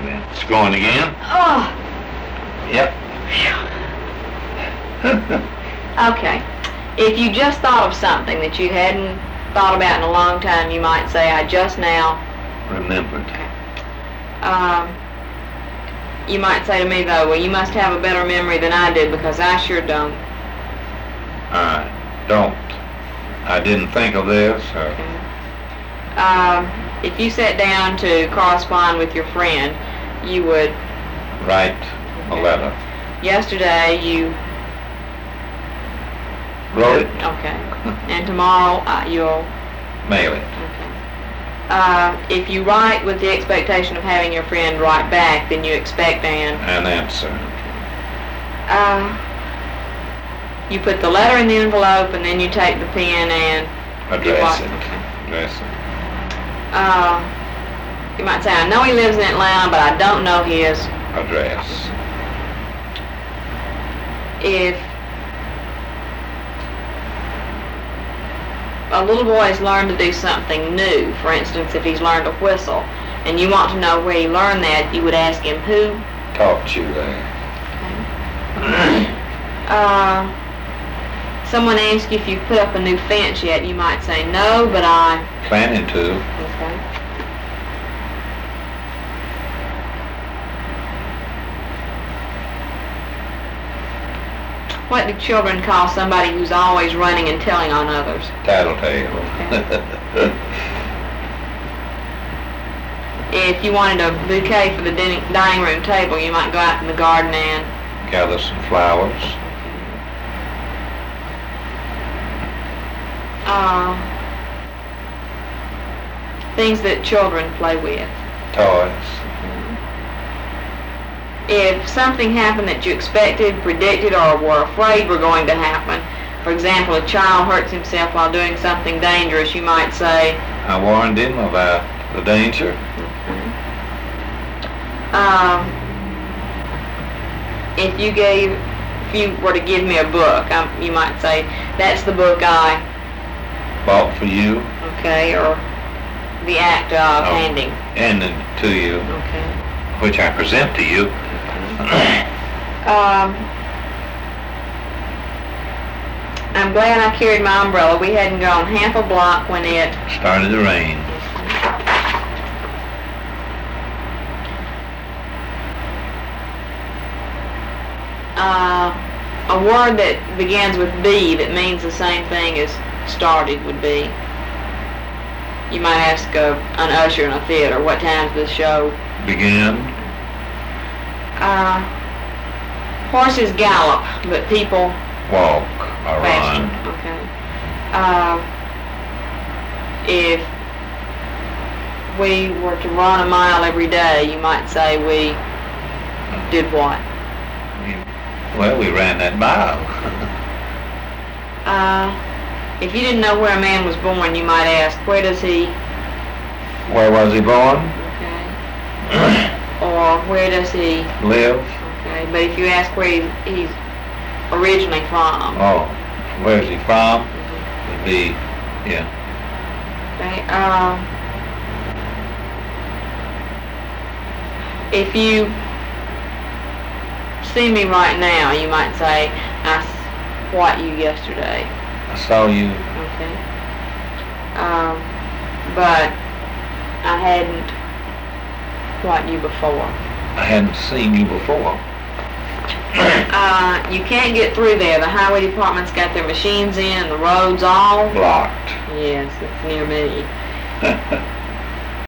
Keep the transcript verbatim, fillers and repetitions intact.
then. It's going again? Oh. Yep. Okay. If you just thought of something that you hadn't thought about in a long time, you might say, I just now remembered. Okay. Um, you might say to me, though, well, you must have a better memory than I do, because I sure don't. I don't. I didn't think of this. Or... Okay. Um, if you sat down to correspond with your friend, you would write a letter. Yesterday you wrote it. Okay. And tomorrow uh, you'll mail it. Okay. Uh, if you write with the expectation of having your friend write back, then you expect an an answer. Uh, you put the letter in the envelope, and then you take the pen and address it. Okay. Address it. Uh, you might say, I know he lives in Atlanta, but I don't know his address. If a little boy has learned to do something new, for instance, if he's learned to whistle, and you want to know where he learned that, you would ask him who taught you that. Okay. uh, someone asks you if you've put up a new fence yet, you might say, no, but I planning to. Okay. What do children call somebody who's always running and telling on others? Tattletale. Okay. If you wanted a bouquet for the din- dining room table, you might go out in the garden and gather some flowers. Uh, things that children play with. Toys. If something happened that you expected, predicted, or were afraid were going to happen, for example, a child hurts himself while doing something dangerous, you might say, I warned him about the danger. Okay. Um, if you gave, if you were to give me a book, um, you might say, that's the book I bought for you. Okay, or the act of oh, handing. Handing to you. Okay. Which I present to you. um, I'm glad I carried my umbrella. We hadn't gone half a block when it started to rain. Uh, a word that begins with B that means the same thing as started would be. You might ask a, an usher in a theater, what time does the show begin? Uh, horses gallop, but people walk or run. Okay. Uh, if we were to run a mile every day, you might say we did what? Well, we ran that mile. uh, if you didn't know where a man was born, you might ask, where does he? Where was he born? Okay. Or where does he live? Okay, but if you ask where he, he's originally from. Oh, where's he from? Mm-hmm. Would be, yeah. Okay. Um, if you see me right now, you might say, I swat you yesterday. I saw you. Okay. Um, but I hadn't swat you before. I hadn't seen you before. uh, you can't get through there. The highway department's got their machines in and the roads all blocked. Yes, it's near me.